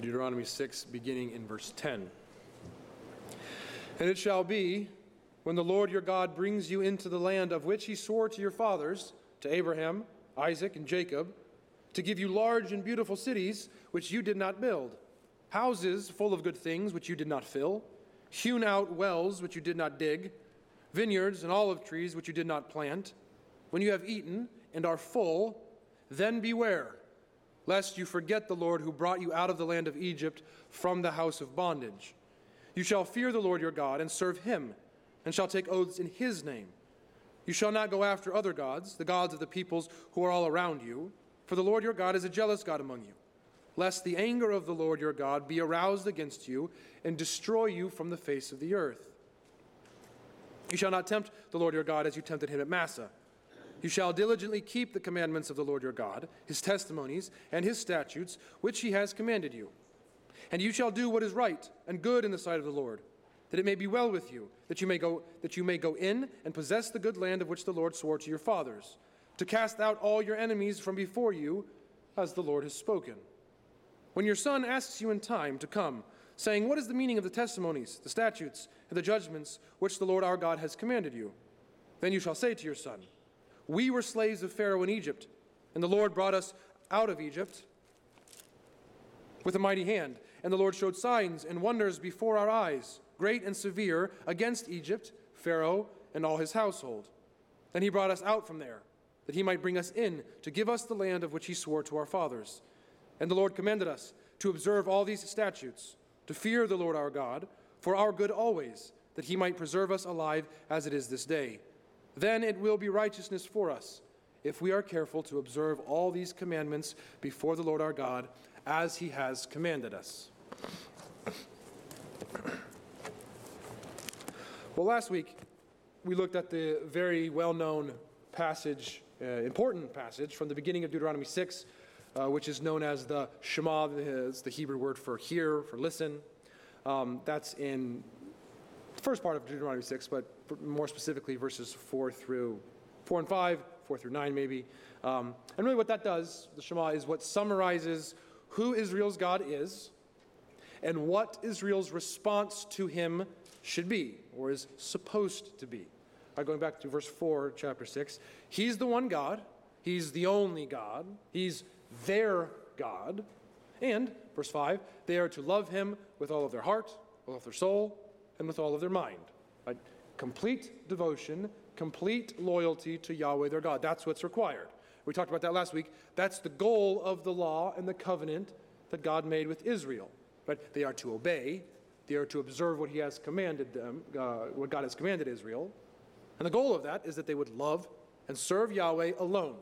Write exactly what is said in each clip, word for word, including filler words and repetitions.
Deuteronomy six, beginning in verse ten. And it shall be, when the Lord your God brings you into the land of which he swore to your fathers, to Abraham, Isaac, and Jacob, to give you large and beautiful cities which you did not build, houses full of good things which you did not fill, hewn out wells which you did not dig, vineyards and olive trees which you did not plant, when you have eaten and are full, then beware, lest you forget the Lord who brought you out of the land of Egypt from the house of bondage. You shall fear the Lord your God and serve him, and shall take oaths in his name. You shall not go after other gods, the gods of the peoples who are all around you, for the Lord your God is a jealous God among you, lest the anger of the Lord your God be aroused against you and destroy you from the face of the earth. You shall not tempt the Lord your God as you tempted him at Massah. You shall diligently keep the commandments of the Lord your God, his testimonies, and his statutes, which he has commanded you. And you shall do what is right and good in the sight of the Lord, that it may be well with you, that you may go, that you may go in and possess the good land of which the Lord swore to your fathers, to cast out all your enemies from before you, as the Lord has spoken. When your son asks you in time to come, saying, what is the meaning of the testimonies, the statutes, and the judgments which the Lord our God has commanded you? Then you shall say to your son, we were slaves of Pharaoh in Egypt, and the Lord brought us out of Egypt with a mighty hand. And the Lord showed signs and wonders before our eyes, great and severe, against Egypt, Pharaoh, and all his household. And he brought us out from there, that he might bring us in to give us the land of which he swore to our fathers. And the Lord commanded us to observe all these statutes, to fear the Lord our God, for our good always, that he might preserve us alive as it is this day. Then it will be righteousness for us, if we are careful to observe all these commandments before the Lord our God, as he has commanded us. Well, last week, we looked at the very well-known passage, uh, important passage from the beginning of Deuteronomy six, uh, which is known as the Shema. It's the Hebrew word for hear, for listen. Um, that's in the first part of Deuteronomy six, but more specifically verses four through four and five, four through nine maybe. Um, and really what that does, the Shema, is what summarizes who Israel's God is and what Israel's response to him should be, or is supposed to be. All right, going back to verse four, chapter six, he's the one God, he's the only God, he's their God, and, verse five, they are to love him with all of their heart, with all of their soul, and with all of their mind. Right? Complete devotion, complete loyalty to Yahweh their God. That's what's required. We talked about that last week. That's the goal of the law and the covenant that God made with Israel. But they are to obey. They are to observe what he has commanded them, uh, what God has commanded Israel. And the goal of that is that they would love and serve Yahweh alone.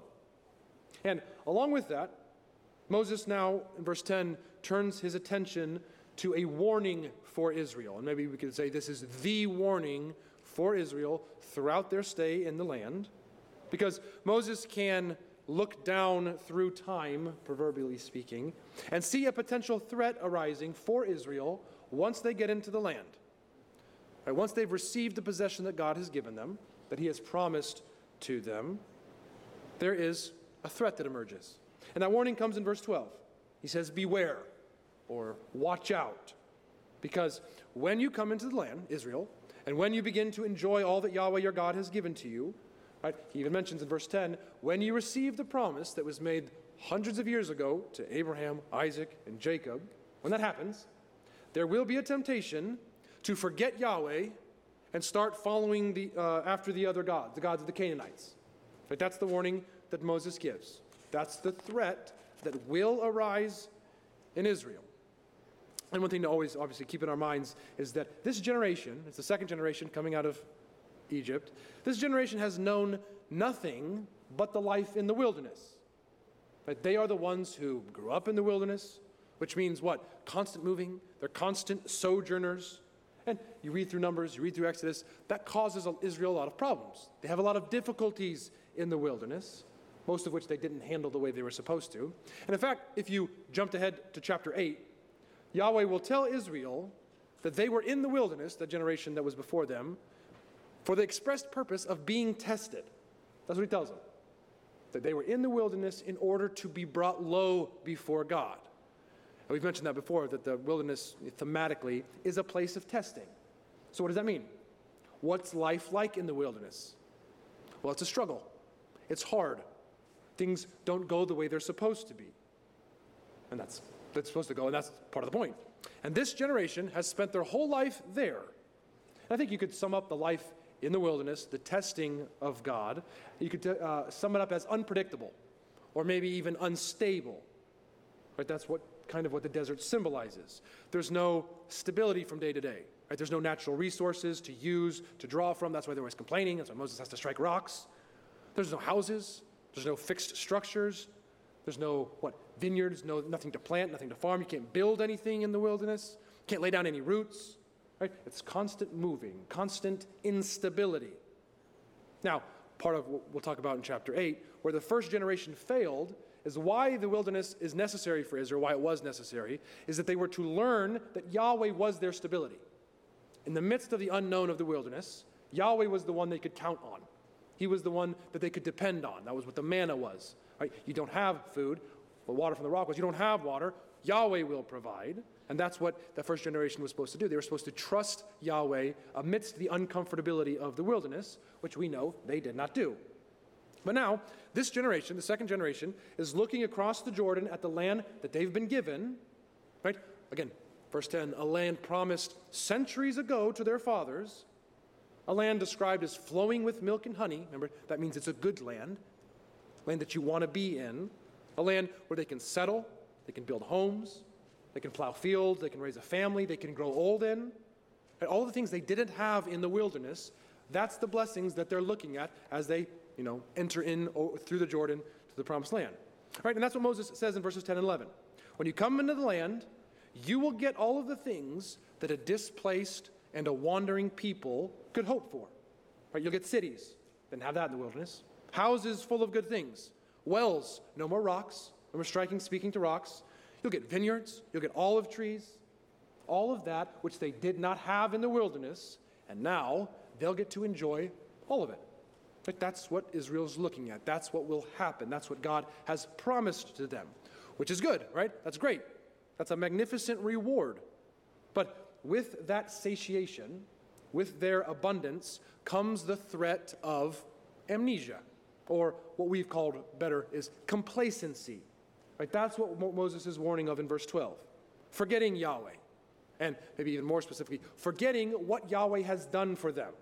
And along with that, Moses now, in verse ten, turns his attention to a warning for Israel. And maybe we could say this is the warning for Israel throughout their stay in the land. Because Moses can look down through time, proverbially speaking, and see a potential threat arising for Israel once they get into the land. Right, once they've received the possession that God has given them, that he has promised to them, there is a threat that emerges. And that warning comes in verse twelve. He says, beware, or watch out. Because when you come into the land, Israel, and when you begin to enjoy all that Yahweh your God has given to you, right, he even mentions in verse ten, when you receive the promise that was made hundreds of years ago to Abraham, Isaac, and Jacob, when that happens, there will be a temptation to forget Yahweh and start following the uh, after the other gods, the gods of the Canaanites. Right, that's the warning that Moses gives. That's the threat that will arise in Israel. And one thing to always obviously keep in our minds is that this generation, it's the second generation coming out of Egypt, this generation has known nothing but the life in the wilderness. Right? They are the ones who grew up in the wilderness, which means what? Constant moving. They're constant sojourners. And you read through Numbers, you read through Exodus, that causes Israel a lot of problems. They have a lot of difficulties in the wilderness, most of which they didn't handle the way they were supposed to. And in fact, if you jumped ahead to chapter eight, Yahweh will tell Israel that they were in the wilderness, the generation that was before them, for the expressed purpose of being tested. That's what he tells them. That they were in the wilderness in order to be brought low before God. We've mentioned that before, that the wilderness thematically is a place of testing. So what does that mean? What's life like in the wilderness? Well, it's a struggle. It's hard. Things don't go the way they're supposed to be. And that's, that's supposed to go, and that's part of the point. And this generation has spent their whole life there. And I think you could sum up the life in the wilderness, the testing of God, you could uh, sum it up as unpredictable, or maybe even unstable. Right? That's what kind of what the desert symbolizes. There's no stability from day to day. Right? There's no natural resources to use, to draw from. That's why they're always complaining. That's why Moses has to strike rocks. There's no houses. There's no fixed structures. There's no, what, vineyards, no, nothing to plant, nothing to farm. You can't build anything in the wilderness. You can't lay down any roots. Right? It's constant moving, constant instability. Now, part of what we'll talk about in chapter eight, where the first generation failed, is why the wilderness is necessary for Israel, why it was necessary, is that they were to learn that Yahweh was their stability. In the midst of the unknown of the wilderness, Yahweh was the one they could count on. He was the one that they could depend on. That was what the manna was. Right? You don't have food, well, water from the rock was, you don't have water, Yahweh will provide. And that's what the first generation was supposed to do. They were supposed to trust Yahweh amidst the uncomfortability of the wilderness, which we know they did not do. But now, this generation, the second generation, is looking across the Jordan at the land that they've been given, right? Again, verse ten, a land promised centuries ago to their fathers, a land described as flowing with milk and honey. Remember, that means it's a good land, land that you want to be in, a land where they can settle, they can build homes, they can plow fields, they can raise a family, they can grow old in. And all the things they didn't have in the wilderness, that's the blessings that they're looking at as they, you know, enter in through the Jordan to the promised land. All right, and that's what Moses says in verses ten and eleven. When you come into the land, you will get all of the things that a displaced and a wandering people could hope for. Right, you'll get cities, didn't have that in the wilderness. Houses full of good things. Wells, no more rocks, no more striking, speaking to rocks. You'll get vineyards, you'll get olive trees, all of that which they did not have in the wilderness, and now they'll get to enjoy all of it. But that's what Israel's looking at. That's what will happen. That's what God has promised to them, which is good, right? That's great. That's a magnificent reward. But with that satiation, with their abundance, comes the threat of amnesia, or what we've called better is complacency. Right? That's what Moses is warning of in verse twelve. Forgetting Yahweh. And maybe even more specifically, forgetting what Yahweh has done for them.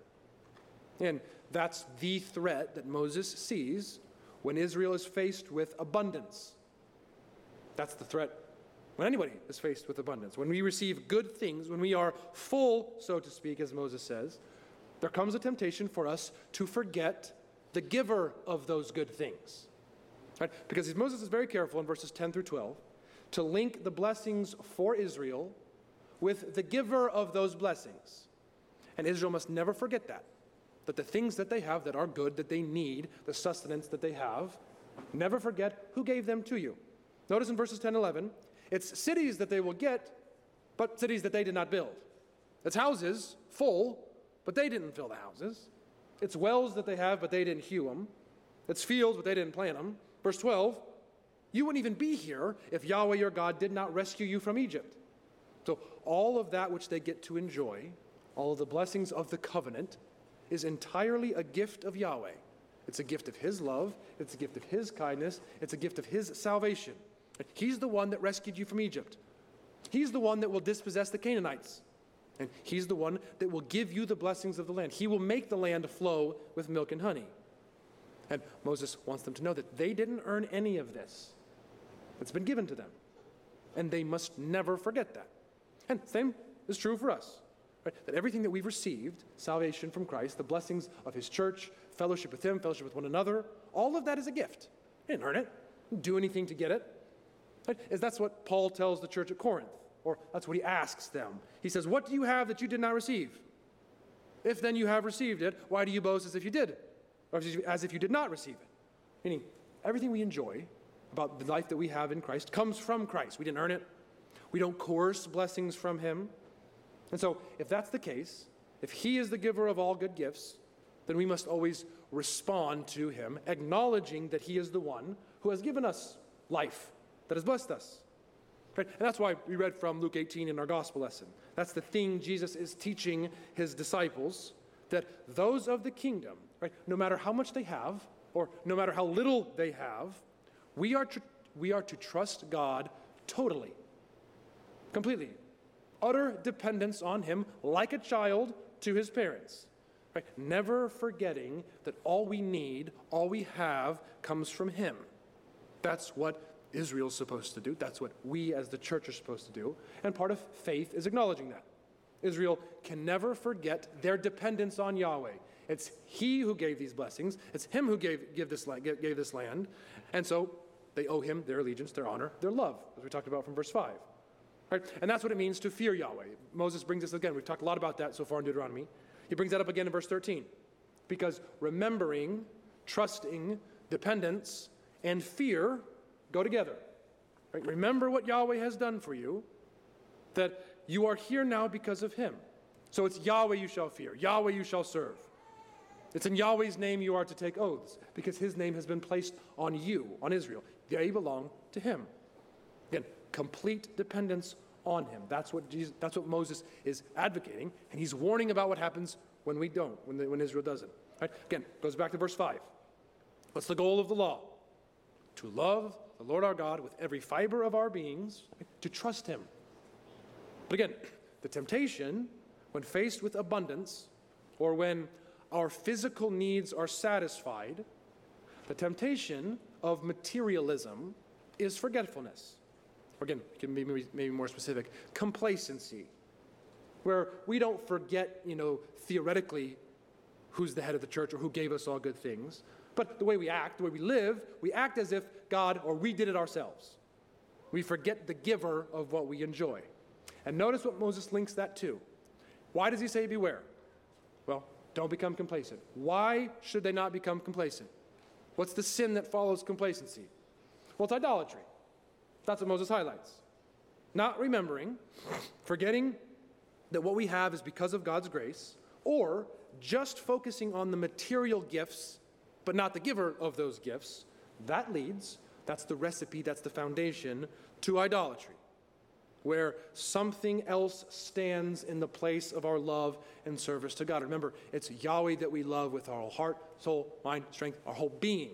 And that's the threat that Moses sees when Israel is faced with abundance. That's the threat when anybody is faced with abundance. When we receive good things, when we are full, so to speak, as Moses says, there comes a temptation for us to forget the giver of those good things. Right? Because Moses is very careful in verses ten through twelve to link the blessings for Israel with the giver of those blessings. And Israel must never forget that. That the things that they have that are good, that they need, the sustenance that they have, never forget who gave them to you. Notice in verses ten and eleven, it's cities that they will get, but cities that they did not build. It's houses full, but they didn't fill the houses. It's wells that they have, but they didn't hew them. It's fields, but they didn't plant them. Verse twelve, you wouldn't even be here if Yahweh your God did not rescue you from Egypt. So all of that which they get to enjoy, all of the blessings of the covenant, is entirely a gift of Yahweh. It's a gift of His love. It's a gift of His kindness. It's a gift of His salvation. He's the one that rescued you from Egypt. He's the one that will dispossess the Canaanites. And He's the one that will give you the blessings of the land. He will make the land flow with milk and honey. And Moses wants them to know that they didn't earn any of this. It's been given to them. And they must never forget that. And same is true for us. Right? That everything that we've received, salvation from Christ, the blessings of His church, fellowship with Him, fellowship with one another, all of that is a gift. You didn't earn it. You didn't do anything to get it. Right? Is that's what Paul tells the church at Corinth, or that's what he asks them. He says, what do you have that you did not receive? If then you have received it, why do you boast as if you did? Or as if you did not receive it? Meaning, everything we enjoy about the life that we have in Christ comes from Christ. We didn't earn it. We don't coerce blessings from Him. And so, if that's the case, if He is the giver of all good gifts, then we must always respond to Him, acknowledging that He is the one who has given us life, that has blessed us. Right? And that's why we read from Luke eighteen in our gospel lesson. That's the thing Jesus is teaching his disciples, that those of the kingdom, right, no matter how much they have, or no matter how little they have, we are to, we are to trust God totally, completely. Utter dependence on him, like a child to his parents. Right? Never forgetting that all we need, all we have, comes from him. That's what Israel's supposed to do. That's what we as the church are supposed to do. And part of faith is acknowledging that. Israel can never forget their dependence on Yahweh. It's he who gave these blessings. It's him who gave, gave, this, gave, gave this land. And so they owe him their allegiance, their honor, their love, as we talked about from verse five. Right? And that's what it means to fear Yahweh. Moses brings this again. We've talked a lot about that so far in Deuteronomy. He brings that up again in verse thirteen. Because remembering, trusting, dependence, and fear go together. Right? Remember what Yahweh has done for you, that you are here now because of him. So it's Yahweh you shall fear, Yahweh you shall serve. It's in Yahweh's name you are to take oaths, because his name has been placed on you, on Israel. They belong to him. Again, complete dependence on him. That's what Jesus, that's what Moses is advocating, and he's warning about what happens when we don't, when, the, when Israel doesn't. Right? Again, goes back to verse five. What's the goal of the law? To love the Lord our God with every fiber of our beings, right? To trust him. But again, the temptation, when faced with abundance, or when our physical needs are satisfied, the temptation of materialism is forgetfulness. Or again, we can be maybe, maybe more specific, complacency, where we don't forget, you know, theoretically who's the head of the church or who gave us all good things, but the way we act, the way we live, we act as if God or we did it ourselves. We forget the giver of what we enjoy. And notice what Moses links that to. Why does he say beware? Well, don't become complacent. Why should they not become complacent? What's the sin that follows complacency? Well, it's idolatry. That's what Moses highlights. Not remembering, forgetting that what we have is because of God's grace, or just focusing on the material gifts, but not the giver of those gifts. That leads, that's the recipe, that's the foundation to idolatry, where something else stands in the place of our love and service to God. Remember, it's Yahweh that we love with our whole heart, soul, mind, strength, our whole being.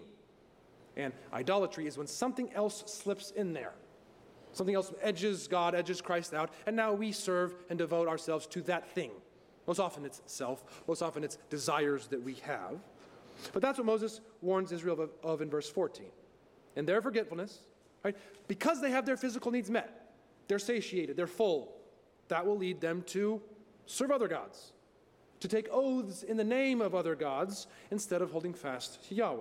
And idolatry is when something else slips in there. Something else edges God, edges Christ out, and now we serve and devote ourselves to that thing. Most often it's self, most often it's desires that we have. But that's what Moses warns Israel of, of in verse fourteen. In their forgetfulness, right, because they have their physical needs met, they're satiated, they're full, that will lead them to serve other gods, to take oaths in the name of other gods instead of holding fast to Yahweh.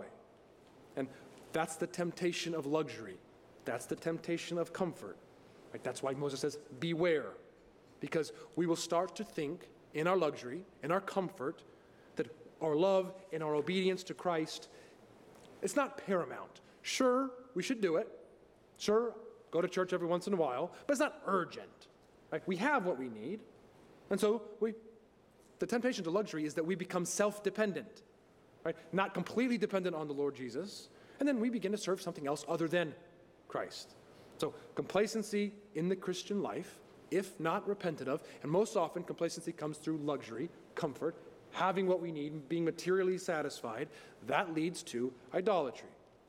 And that's the temptation of luxury. That's the temptation of comfort. Right? That's why Moses says, beware. Because we will start to think in our luxury, in our comfort, that our love and our obedience to Christ, it's not paramount. Sure, we should do it. Sure, go to church every once in a while, but it's not urgent. Right? We have what we need. And so we, the temptation to luxury is that we become self-dependent, right? Not completely dependent on the Lord Jesus. And then we begin to serve something else other than Christ. So complacency in the Christian life, if not repented of, and most often complacency comes through luxury, comfort, having what we need, being materially satisfied, that leads to idolatry.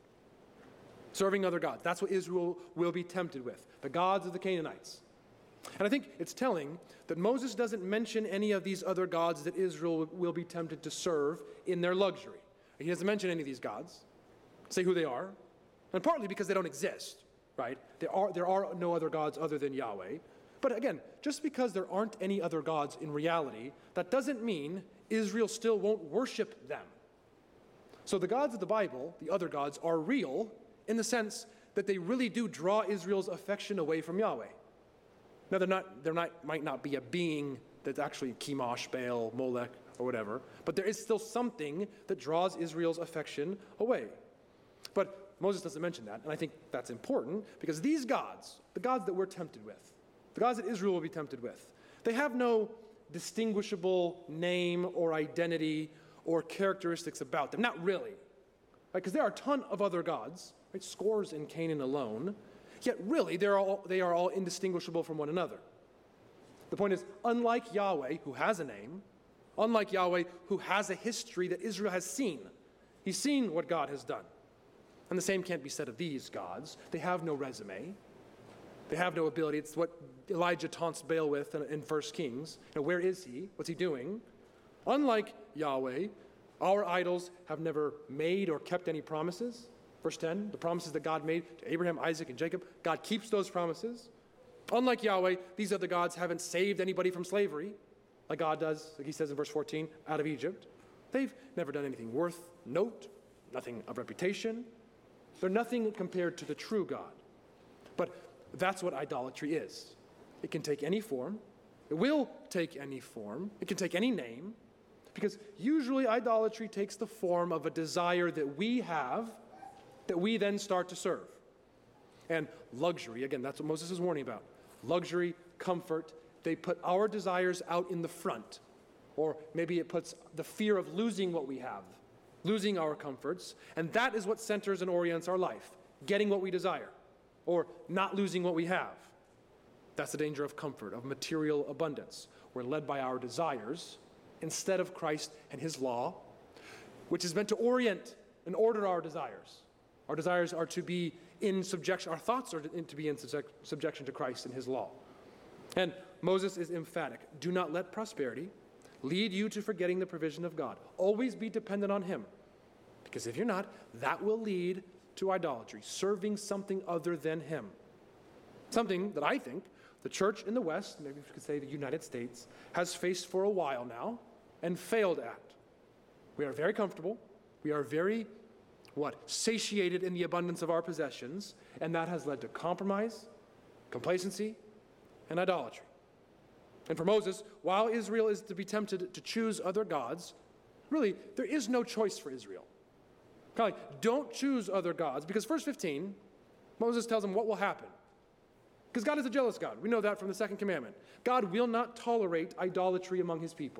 Serving other gods. That's what Israel will be tempted with, the gods of the Canaanites. And I think it's telling that Moses doesn't mention any of these other gods that Israel will be tempted to serve in their luxury. He doesn't mention any of these gods, say who they are, and partly because they don't exist, right? There are, there are no other gods other than Yahweh. But again, just because there aren't any other gods in reality, that doesn't mean Israel still won't worship them. So the gods of the Bible, the other gods, are real in the sense that they really do draw Israel's affection away from Yahweh. Now, they're not, they're not, might not be a being that's actually Chemosh, Baal, Molech, or whatever, but there is still something that draws Israel's affection away. But Moses doesn't mention that, and I think that's important, because these gods, the gods that we're tempted with, the gods that Israel will be tempted with, they have no distinguishable name or identity or characteristics about them. Not really. Because right? There are a ton of other gods, right? Scores in Canaan alone. Yet really, they're all, they are all indistinguishable from one another. The point is, unlike Yahweh, who has a name, unlike Yahweh, who has a history that Israel has seen, he's seen what God has done. And the same can't be said of these gods. They have no resume. They have no ability. It's what Elijah taunts Baal with in, in First Kings. You know, where is he? What's he doing? Unlike Yahweh, our idols have never made or kept any promises. Verse ten, the promises that God made to Abraham, Isaac, and Jacob, God keeps those promises. Unlike Yahweh, these other gods haven't saved anybody from slavery, like God does, like he says in verse fourteen, out of Egypt. They've never done anything worth note, nothing of reputation. They're nothing compared to the true God. But that's what idolatry is. It can take any form. It will take any form. It can take any name. Because usually idolatry takes the form of a desire that we have that we then start to serve. And luxury, again, that's what Moses is warning about. Luxury, comfort, they put our desires out in the front. Or maybe it puts the fear of losing what we have, losing our comforts. And that is what centers and orients our life, getting what we desire, or not losing what we have. That's the danger of comfort, of material abundance. We're led by our desires instead of Christ and his law, which is meant to orient and order our desires. Our desires are to be in subjection, our thoughts are to, to be in subject, subjection to Christ and his law. And Moses is emphatic. Do not let prosperity lead you to forgetting the provision of God. Always be dependent on him. Because if you're not, that will lead to idolatry, serving something other than him. Something that I think the church in the West, maybe we could say the United States, has faced for a while now and failed at. We are very comfortable. We are very, what, satiated in the abundance of our possessions, and that has led to compromise, complacency, and idolatry. And for Moses, while Israel is to be tempted to choose other gods, really, there is no choice for Israel. Kind of like, don't choose other gods, because verse fifteen, Moses tells them what will happen. Because God is a jealous God. We know that from the second commandment. God will not tolerate idolatry among his people.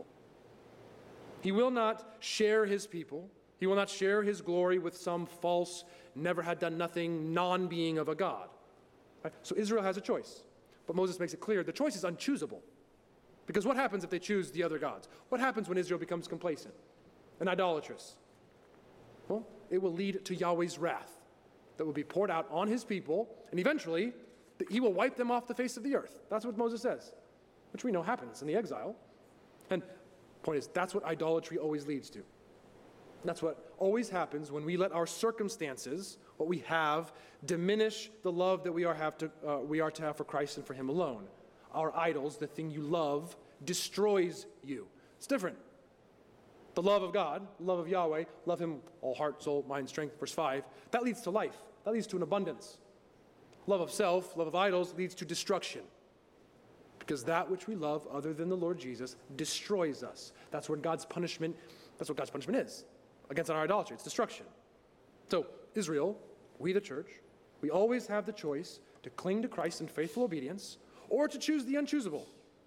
He will not share his people. He will not share his glory with some false, never had done nothing, non-being of a God. Right? So Israel has a choice. But Moses makes it clear the choice is unchoosable. Because what happens if they choose the other gods? What happens when Israel becomes complacent and idolatrous? Well, it will lead to Yahweh's wrath that will be poured out on his people, and eventually he will wipe them off the face of the earth. That's what Moses says, which we know happens in the exile. And the point is, that's what idolatry always leads to. That's what always happens when we let our circumstances, what we have, diminish the love that we are, have to, uh, we are to have for Christ and for him alone. Our idols, the thing you love, destroys you. It's different. The love of God, the love of Yahweh, love him all heart, soul, mind, strength, verse five, that leads to life. That leads to an abundance. Love of self, love of idols leads to destruction. Because that which we love other than the Lord Jesus destroys us. That's what God's punishment, that's what God's punishment is against our idolatry. It's destruction. So Israel, we the church, we always have the choice to cling to Christ in faithful obedience or to choose the unchoosable,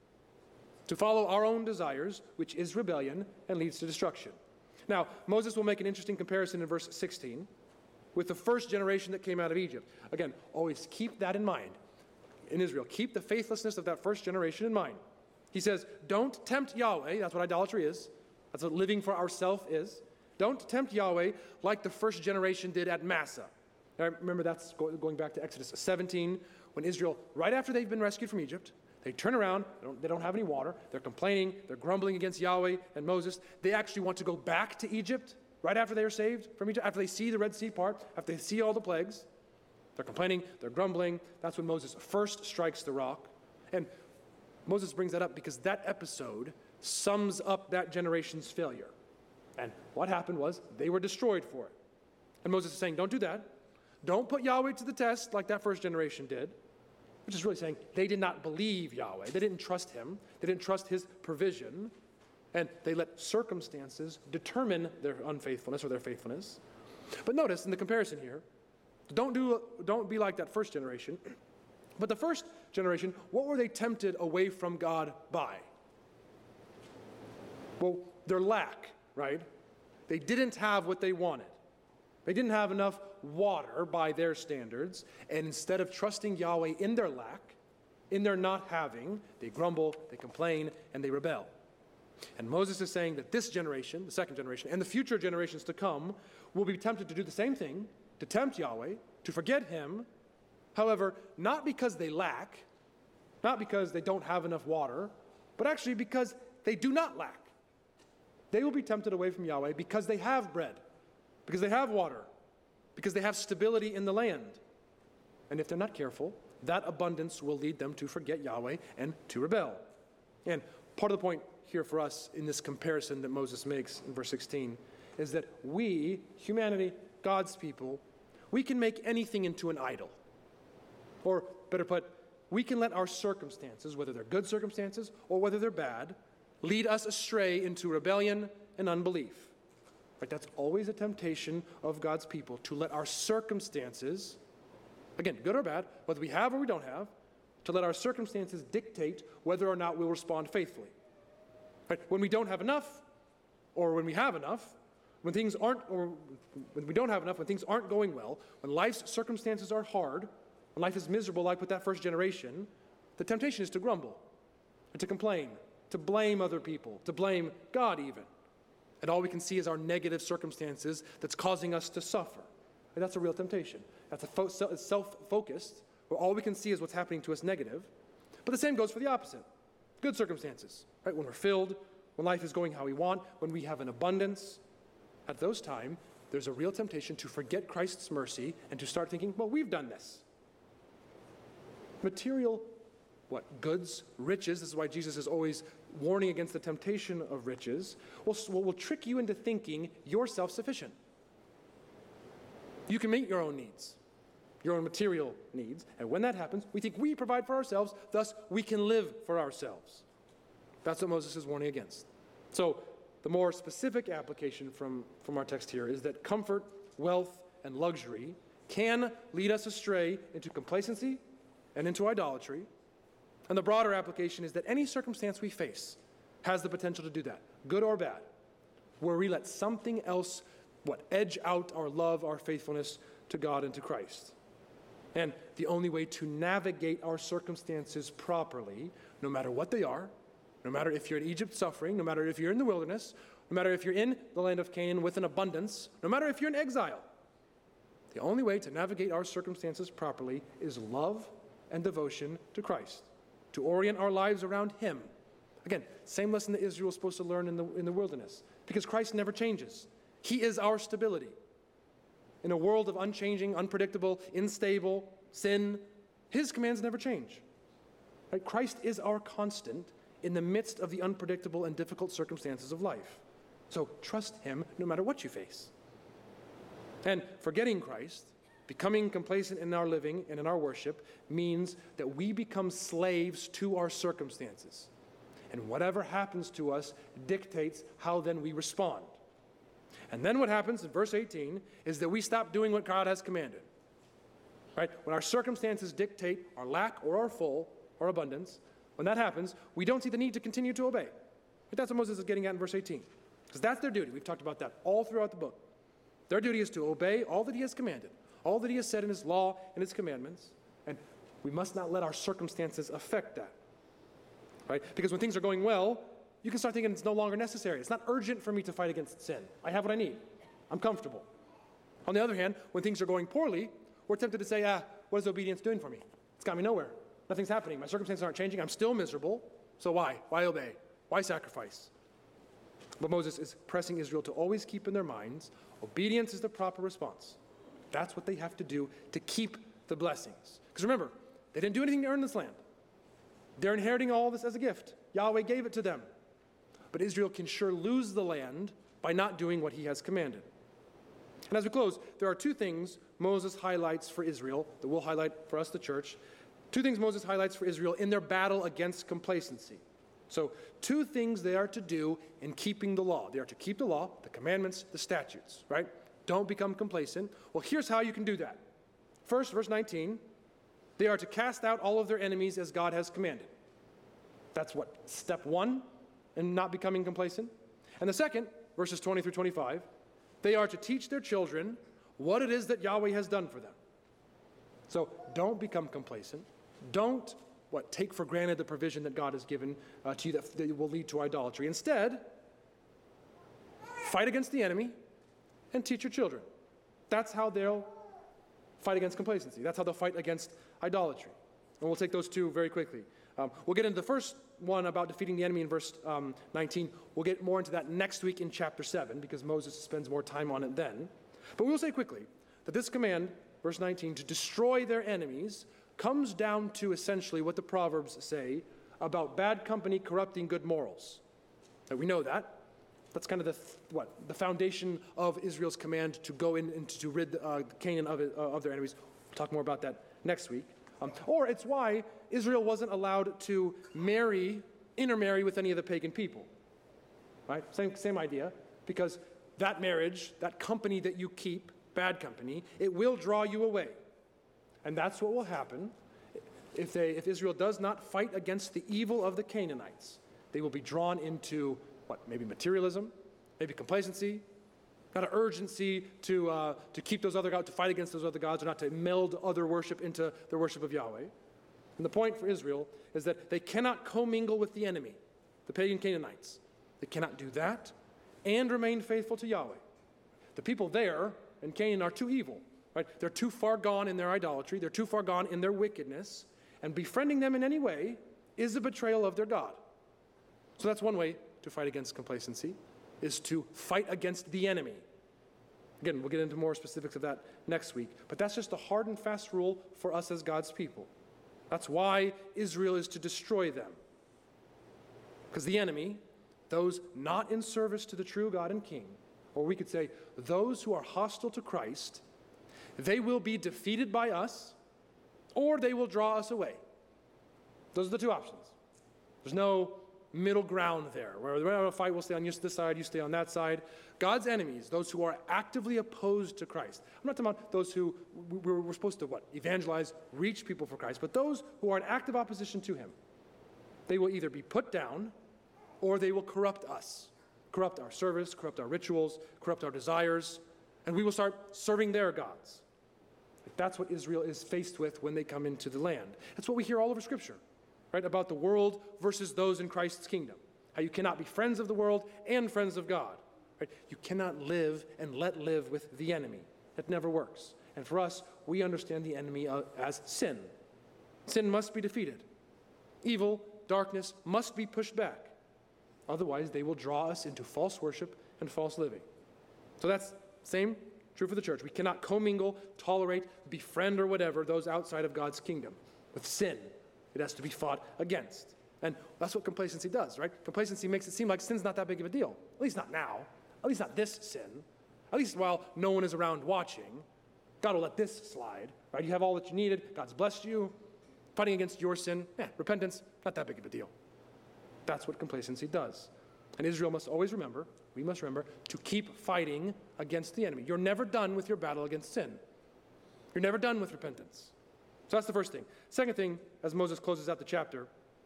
to follow our own desires, which is rebellion and leads to destruction. Now, Moses will make an interesting comparison in verse sixteen with the first generation that came out of Egypt. Again, always keep that in mind. In Israel, keep the faithlessness of that first generation in mind. He says, don't tempt Yahweh. That's what idolatry is. That's what living for ourself is. Don't tempt Yahweh like the first generation did at Massah. Now, remember, that's going back to Exodus seventeen, when Israel, right after they've been rescued from Egypt, they turn around, they don't, they don't have any water, they're complaining, they're grumbling against Yahweh and Moses. They actually want to go back to Egypt right after they are saved from Egypt, after they see the Red Sea part, after they see all the plagues. They're complaining, they're grumbling. That's when Moses first strikes the rock. And Moses brings that up because that episode sums up that generation's failure. And what happened was they were destroyed for it. And Moses is saying, don't do that. Don't put Yahweh to the test like that first generation did. Which is really saying they did not believe Yahweh. They didn't trust him. They didn't trust his provision. And they let circumstances determine their unfaithfulness or their faithfulness. But notice in the comparison here, don't do, don't be like that first generation. But the first generation, what were they tempted away from God by? Well, their lack, right? They didn't have what they wanted. They didn't have enough water by their standards, and instead of trusting Yahweh in their lack, in their not having, they grumble, they complain, and they rebel. And Moses is saying that this generation, the second generation, and the future generations to come will be tempted to do the same thing, to tempt Yahweh, to forget him. However, not because they lack, not because they don't have enough water, but actually because they do not lack. They will be tempted away from Yahweh because they have bread, because they have water, because they have stability in the land. And if they're not careful, that abundance will lead them to forget Yahweh and to rebel. And part of the point here for us in this comparison that Moses makes in verse sixteen is that we, humanity, God's people, we can make anything into an idol. Or better put, we can let our circumstances, whether they're good circumstances or whether they're bad, lead us astray into rebellion and unbelief. Right? That's always a temptation of God's people, to let our circumstances, again, good or bad, whether we have or we don't have, to let our circumstances dictate whether or not we'll respond faithfully. Right? When we don't have enough, or when we have enough, when things aren't, or when we don't have enough, when things aren't going well, when life's circumstances are hard, when life is miserable, like with that first generation, the temptation is to grumble, and to complain, to blame other people, to blame God even. And all we can see is our negative circumstances that's causing us to suffer. And that's a real temptation. That's a fo- self-focused, where all we can see is what's happening to us negative. But the same goes for the opposite. Good circumstances, right? When we're filled, when life is going how we want, when we have an abundance, at those times, there's a real temptation to forget Christ's mercy and to start thinking, well, we've done this. Material, what, goods, riches, this is why Jesus is always warning against the temptation of riches, will, will trick you into thinking you're self-sufficient. You can meet your own needs, your own material needs, and when that happens, we think we provide for ourselves, thus we can live for ourselves. That's what Moses is warning against. So the more specific application from, from our text here is that comfort, wealth, and luxury can lead us astray into complacency and into idolatry. And the broader application is that any circumstance we face has the potential to do that, good or bad, where we let something else, what, edge out our love, our faithfulness to God and to Christ. And the only way to navigate our circumstances properly, no matter what they are, no matter if you're in Egypt suffering, no matter if you're in the wilderness, no matter if you're in the land of Canaan with an abundance, no matter if you're in exile, the only way to navigate our circumstances properly is love and devotion to Christ, to orient our lives around him. Again, same lesson that Israel was supposed to learn in the, in the wilderness, because Christ never changes. He is our stability. In a world of unchanging, unpredictable, unstable sin, his commands never change. Right? Christ is our constant in the midst of the unpredictable and difficult circumstances of life. So trust him no matter what you face. And forgetting Christ, becoming complacent in our living and in our worship, means that we become slaves to our circumstances. And whatever happens to us dictates how then we respond. And then what happens in verse eighteen is that we stop doing what God has commanded. Right? When our circumstances dictate our lack or our full or abundance, when that happens, we don't see the need to continue to obey. But that's what Moses is getting at in verse eighteen. Because that's their duty. We've talked about that all throughout the book. Their duty is to obey all that he has commanded, all that he has said in his law and his commandments, and we must not let our circumstances affect that. Right? Because when things are going well, you can start thinking it's no longer necessary. It's not urgent for me to fight against sin. I have what I need. I'm comfortable. On the other hand, when things are going poorly, we're tempted to say, ah, what is obedience doing for me? It's got me nowhere. Nothing's happening. My circumstances aren't changing. I'm still miserable. So why? Why obey? Why sacrifice? But Moses is pressing Israel to always keep in their minds, obedience is the proper response. That's what they have to do to keep the blessings. Because remember, they didn't do anything to earn this land. They're inheriting all this as a gift. Yahweh gave it to them. But Israel can sure lose the land by not doing what he has commanded. And as we close, there are two things Moses highlights for Israel that we'll highlight for us, the church. Two things Moses highlights for Israel in their battle against complacency. So two things they are to do in keeping the law. They are to keep the law, the commandments, the statutes, right? Don't become complacent. Well, here's how you can do that. First, verse nineteen, they are to cast out all of their enemies as God has commanded. That's what? Step one in not becoming complacent. And the second, verses twenty through twenty-five, they are to teach their children what it is that Yahweh has done for them. So don't become complacent. Don't, what, take for granted the provision that God has given uh, to you that, that will lead to idolatry. Instead, fight against the enemy and teach your children. That's how they'll fight against complacency. That's how they'll fight against idolatry. And we'll take those two very quickly. Um, we'll get into the first one about defeating the enemy in verse um, nineteen. We'll get more into that next week in chapter seven because Moses spends more time on it then. But we will say quickly that this command, verse nineteen, to destroy their enemies comes down to essentially what the Proverbs say about bad company corrupting good morals. And we know that. That's kind of the, what, the foundation of Israel's command to go in and to rid uh, Canaan of, it, uh, of their enemies. We'll talk more about that next week. Um, or it's why Israel wasn't allowed to marry, intermarry with any of the pagan people. Right? Same, same idea. Because that marriage, that company that you keep, bad company, it will draw you away. And that's what will happen if, they, if Israel does not fight against the evil of the Canaanites. They will be drawn into what, maybe materialism, maybe complacency, not an urgency to, uh, to keep those other gods, to fight against those other gods, or not to meld other worship into their worship of Yahweh. And the point for Israel is that they cannot commingle with the enemy, the pagan Canaanites. They cannot do that and remain faithful to Yahweh. The people there in Canaan are too evil, right? They're too far gone in their idolatry. They're too far gone in their wickedness. And befriending them in any way is a betrayal of their God. So that's one way to fight against complacency, is to fight against the enemy. Again, we'll get into more specifics of that next week. But that's just a hard and fast rule for us as God's people. That's why Israel is to destroy them. Because the enemy, those not in service to the true God and King, or we could say those who are hostile to Christ, they will be defeated by us, or they will draw us away. Those are the two options. There's no middle ground there, where we're going to fight, we'll stay on this side, you stay on that side. God's enemies, those who are actively opposed to Christ. I'm not talking about those who we're, we're supposed to, what, evangelize, reach people for Christ, but those who are in active opposition to him. They will either be put down, or they will corrupt us, corrupt our service, corrupt our rituals, corrupt our desires, and we will start serving their gods. That's what Israel is faced with when they come into the land. That's what we hear all over Scripture. Right, about the world versus those in Christ's kingdom. How you cannot be friends of the world and friends of God. Right? You cannot live and let live with the enemy. That never works. And for us, we understand the enemy uh, as sin. Sin must be defeated. Evil, darkness must be pushed back. Otherwise, they will draw us into false worship and false living. So that's same true for the church. We cannot commingle, tolerate, befriend, or whatever those outside of God's kingdom with sin. It has to be fought against. And that's what complacency does, right? Complacency makes it seem like sin's not that big of a deal. At least not now. At least not this sin. At least while no one is around watching. God will let this slide, right? You have all that you needed. God's blessed you. Fighting against your sin, yeah, repentance, not that big of a deal. That's what complacency does. And Israel must always remember, we must remember, to keep fighting against the enemy. You're never done with your battle against sin. You're never done with repentance. So that's the first thing. Second thing, as Moses closes out the chapter,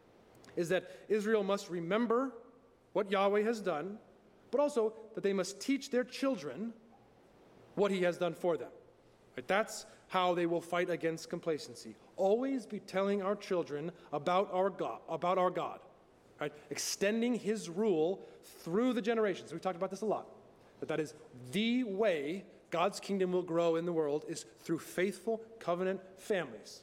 is that Israel must remember what Yahweh has done, but also that they must teach their children what he has done for them. Right? That's how they will fight against complacency. Always be telling our children about our God, about our God, right? Extending his rule through the generations. We've talked about this a lot. That that is the way God's kingdom will grow in the world is through faithful covenant families.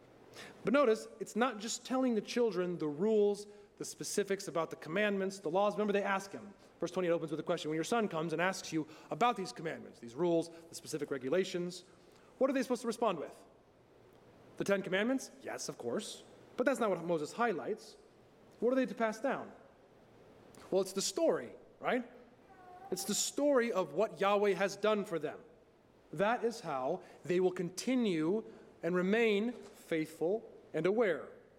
But notice, it's not just telling the children the rules, the specifics about the commandments, the laws. Remember, they ask him. Verse twenty opens with a question. When your son comes and asks you about these commandments, these rules, the specific regulations, what are they supposed to respond with? The Ten Commandments? Yes, of course. But that's not what Moses highlights. What are they to pass down? Well, it's the story, right? It's the story of what Yahweh has done for them. That is how they will continue and remain faithful and aware.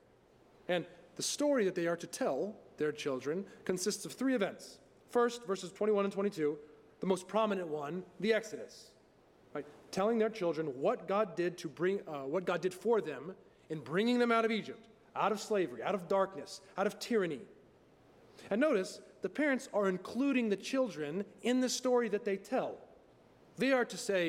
And the story that they are to tell their children consists of three events. First, verses twenty-one and twenty-two, the most prominent one, the Exodus. Right? Telling their children what God did to bring, uh, what God did for them in bringing them out of Egypt, out of slavery, out of darkness, out of tyranny. And notice, the parents are including the children in the story that they tell. They are to say,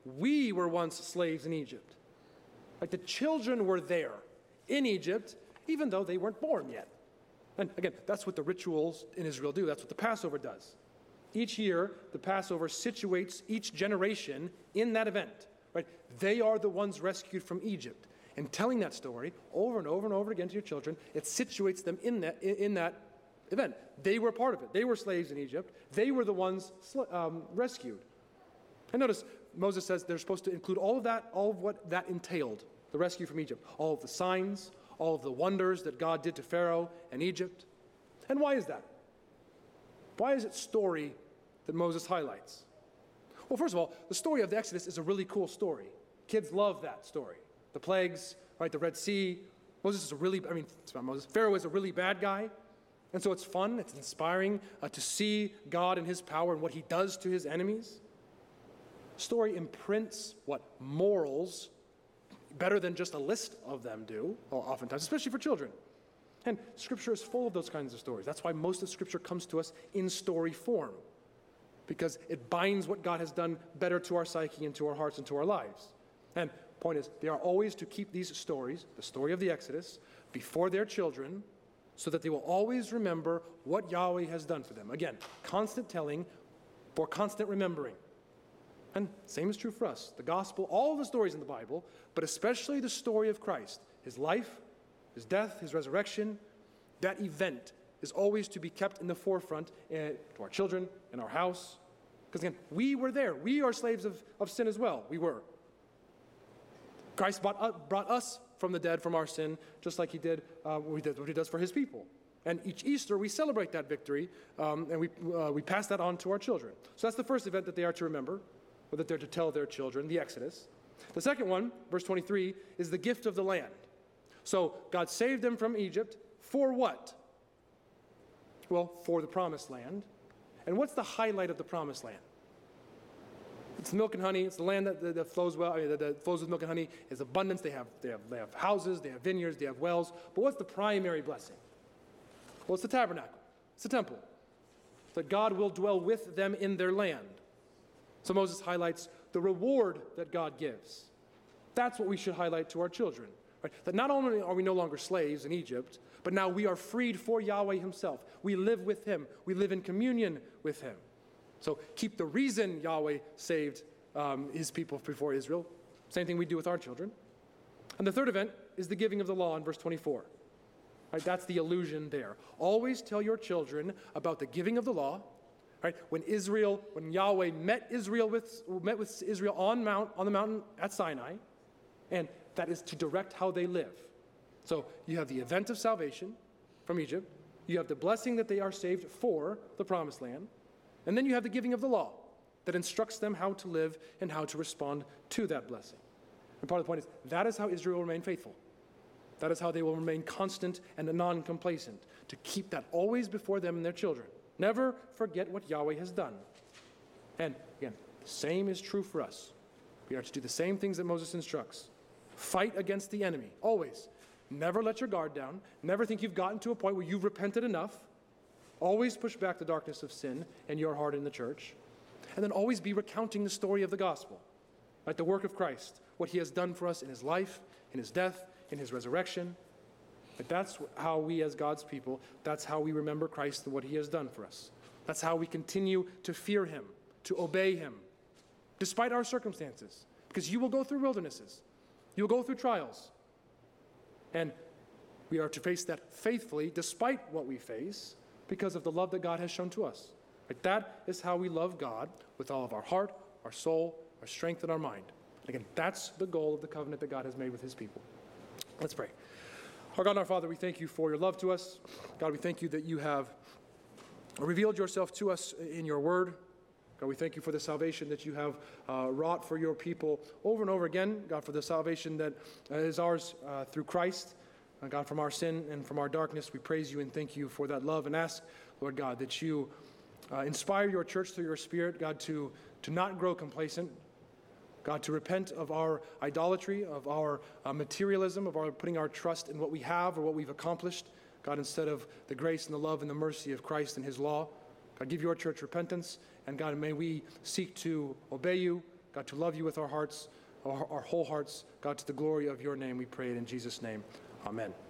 we were once slaves in Egypt. Like the children were there in Egypt, even though they weren't born yet. And again, that's what the rituals in Israel do. That's what the Passover does. Each year, the Passover situates each generation in that event. Right? They are the ones rescued from Egypt. And telling that story over and over and over again to your children, it situates them in that, in, in that event. They were part of it. They were slaves in Egypt. They were the ones um, rescued. And notice, Moses says they're supposed to include all of that, all of what that entailed, the rescue from Egypt, all of the signs, all of the wonders that God did to Pharaoh and Egypt. And why is that? Why is it story that Moses highlights? Well, first of all, the story of the Exodus is a really cool story. Kids love that story. The plagues, right, the Red Sea. Moses is a really, I mean, it's not Moses. Pharaoh is a really bad guy. And so it's fun, it's inspiring uh, to see God and his power and what he does to his enemies. Story imprints what morals better than just a list of them do, oftentimes, especially for children. And Scripture is full of those kinds of stories. That's why most of Scripture comes to us in story form, because it binds what God has done better to our psyche and to our hearts and to our lives. And point is, they are always to keep these stories, the story of the Exodus, before their children, so that they will always remember what Yahweh has done for them. Again, constant telling for constant remembering. And same is true for us. The gospel, all the stories in the Bible, but especially the story of Christ, his life, his death, his resurrection, that event is always to be kept in the forefront uh, to our children, in our house. Because again, we were there. We are slaves of, of sin as well. We were. Christ brought, uh, brought us from the dead, from our sin, just like he did, uh, what, he did what he does for his people. And each Easter, we celebrate that victory, um, and we, uh, we pass that on to our children. So that's the first event that they are to remember, or that they're to tell their children, the Exodus. The second one, verse twenty-three, is the gift of the land. So God saved them from Egypt for what? Well, for the promised land. And what's the highlight of the promised land? It's milk and honey. It's the land that, that, that flows well. I mean, that, that flows with milk and honey. It's abundance. They have, they have, they have houses. They have vineyards. They have wells. But what's the primary blessing? Well, it's the tabernacle. It's the temple. That God will dwell with them in their land. So Moses highlights the reward that God gives. That's what we should highlight to our children. Right? That not only are we no longer slaves in Egypt, but now we are freed for Yahweh himself. We live with him. We live in communion with him. So keep the reason Yahweh saved um, his people before Israel. Same thing we do with our children. And the third event is the giving of the law in verse twenty-four. Right? That's the allusion there. Always tell your children about the giving of the law. Right? When Israel, when Yahweh met Israel with met with Israel on Mount on the mountain at Sinai, and that is to direct how they live. So you have the event of salvation from Egypt. You have the blessing that they are saved for the promised land. And then you have the giving of the law that instructs them how to live and how to respond to that blessing. And part of the point is that is how Israel will remain faithful. That is how they will remain constant and non-complacent, to keep that always before them and their children. Never forget what Yahweh has done. And again, the same is true for us. We are to do the same things that Moses instructs. Fight against the enemy, always. Never let your guard down. Never think you've gotten to a point where you've repented enough. Always push back the darkness of sin in your heart in the church. And then always be recounting the story of the gospel, like the work of Christ, what he has done for us in his life, in his death, in his resurrection. But that's how we as God's people, that's how we remember Christ and what he has done for us. That's how we continue to fear him, to obey him, despite our circumstances. Because you will go through wildernesses. You'll go through trials. And we are to face that faithfully, despite what we face, because of the love that God has shown to us. Right? That is how we love God with all of our heart, our soul, our strength, and our mind. Again, that's the goal of the covenant that God has made with his people. Let's pray. Our God and our Father, we thank you for your love to us. God, we thank you that you have revealed yourself to us in your word. God, we thank you for the salvation that you have uh, wrought for your people over and over again. God, for the salvation that uh, is ours uh, through Christ. Uh, God, from our sin and from our darkness, we praise you and thank you for that love and ask, Lord God, that you uh, inspire your church through your Spirit, God, to, to not grow complacent. God, to repent of our idolatry, of our uh, materialism, of our putting our trust in what we have or what we've accomplished. God, instead of the grace and the love and the mercy of Christ and his law. God, give your church repentance. And God, may we seek to obey you. God, to love you with our hearts, our, our whole hearts. God, to the glory of your name, we pray it in Jesus' name. Amen.